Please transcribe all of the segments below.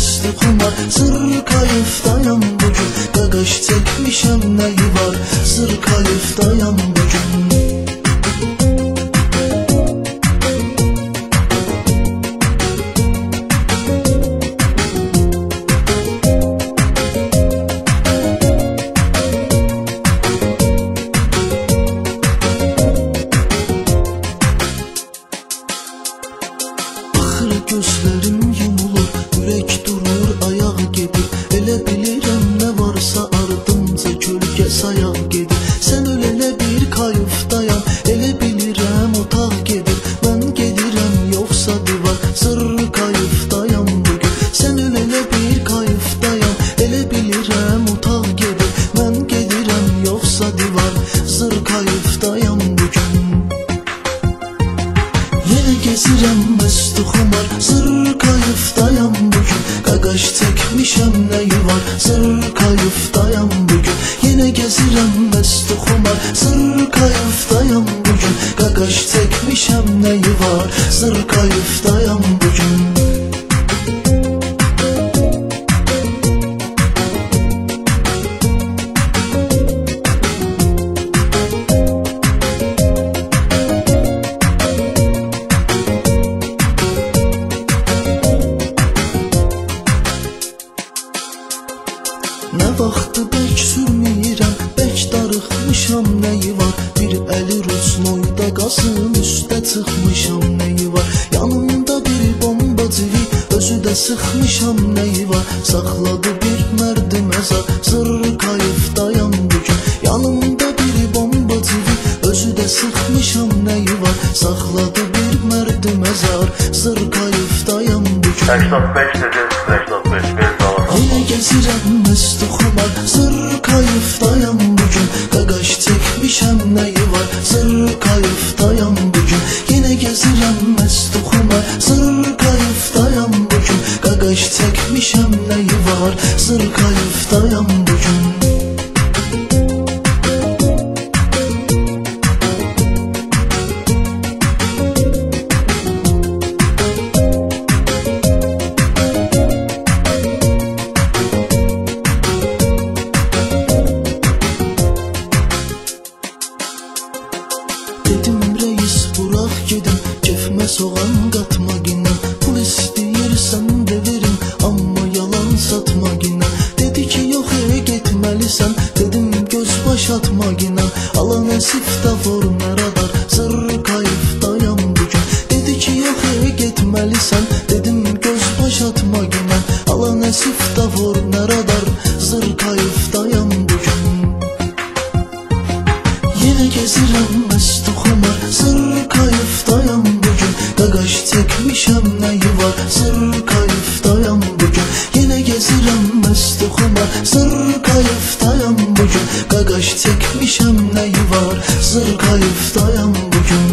məsti xumar, Sırkayıfdayam bugün, qaqaş çəkmişəm nəyi var, Sırkayıfdayam bugün. Gözlərim yumulur, ürək durur, ayaq gedir. Elə bilirəm nə varsa ardımca kölgə sayaq gedir. Sən ölələ bir kayıfdayam, elə bilirəm otaq gedir. Mən gedirəm yoxsa divar, Sırkayıfdayam bugün. Sən ölələ bir kayıfdayam, elə bilirəm otaq gedir. Mən gedirəm yoxsa divar, Sırkayıfdayam bugün. Yenə gezirəm məsti xumar, Sırkayıfdayam bugün, qaqaş çəkmişəm nəyi var, Sırkayıfdayam bugün. Yenə gezirəm məsti xumar, Sırkayıfdayam bugün, qaqaş çəkmişəm nəyi var, Sırkayıfdayam bugün. Nə vaxtı bək sürməyirəm, bək darıxmışam nəyi var, bir əli Rusnoyda qasım üstə çıxmışam nəyi var, yanımda bir bomba civi, özü də sıxmışam nəyi var, saxladı bir mərdi məzar, Sırkayıfdayam bugün. Yanımda bir bomba civi, özü də sıxmışam nəyi var, saxladı bir mərdi məzar, Sırkayıfdayam bugün. 85 dedin, 85 bir daha. Yenə gezirəm məsti xumar, Sırkayıfdayam bugün, qaqaş çəkmişəm nəyi var, Sırkayıfdayam bugün. Yenə gezirəm məsti xumar, Sırkayıfdayam bugün, qaqaş çəkmişəm nəyi var, Sırkayıfdayam bugün. Dedim reis bırak gedim, kefmə soğan qatma ginə, pul istəyirsən də verim, amma yalan satma ginə. Dedi ki yox getməlisən, dedim göz baş atma ginə, ala nəsif də vur məradar, Sırkayıfdayam bugün. Dedi ki yox getməlisən, dedim göz baş atma ginə, ala nəsif də vur məradar, Sırkayıfdayam bugün. Yenə gezirəm məsti xumar, Sırkayıfdayam bugün, qaqaş çəkmişəm nəyi var, Sırkayıfdayam bugün. Yenə gezirəm məsti xumar, Sırkayıfdayam bugün, qaqaş çəkmişəm nəyi var, Sırkayıfdayam bugün.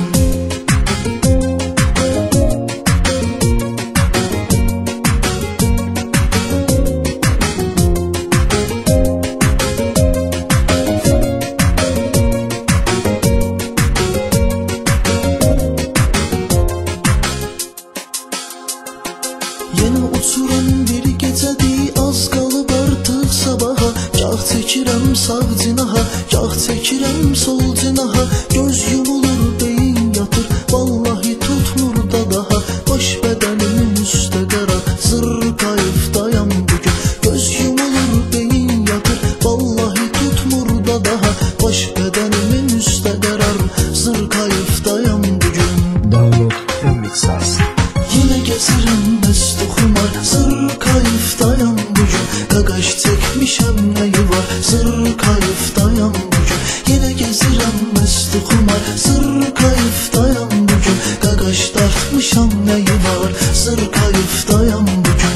Yenə uçuram bir gecədir, az qalıb artıq sabaha, gah çəkirəm sağ cinaha, gah çəkirəm sol cinaha, göz yumulur, beyin yatır, vallahi tutmur da daha, baş bədənimin üstə qara, Sırkayıfdayam bugün. Göz yumulur, beyin yatır, vallahi tutmur da daha, baş bədənimin üstə qarar, Sırkayıfdayam bugün. Download Remixas. Yenə gezirəm məsti xumar, Sırkayıfdayam bugün, qaqaş çəkmişəm nəyi var, Sırkayıfdayam bugün. Yenə gezirəm məsti xumar, Sırkayıfdayam bugün, qaqaş dartmışam nəyi var, Sırkayıfdayam bugün.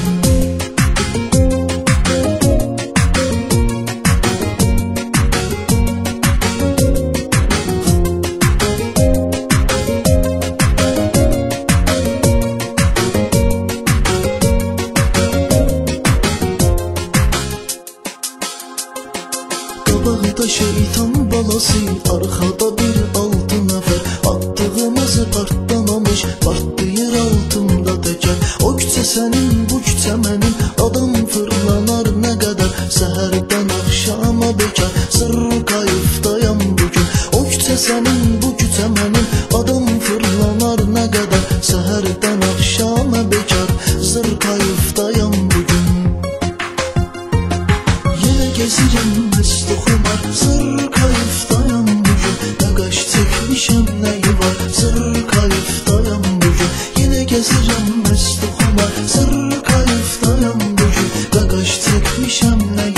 Qabağda şeytan balası, arxada bir 6 nəfər, attığımız partlamamış, partlayır altımda təkər. O küçə sənin, bu küçə mənim, Adam fırlanar nə qədər, səhərdən axşama bekar. Sırrı kayıfdayam bugün, o küçə sənin, bu küçə mənim. Adam fırlanar nə qədər, səhərdən axşama bekar. Sırrı kayıfdayam bugün. Yenə gezirəm məst oxumar, sırrı kayıfdayam bugün. Qəqaş çəkmişəm nəyi var, sırrı kayıfdayam bugün. Yenə gezirəm məst oxumar, sırrı kayıfdayam bugün. Qəqaş çəkmişəm nəyi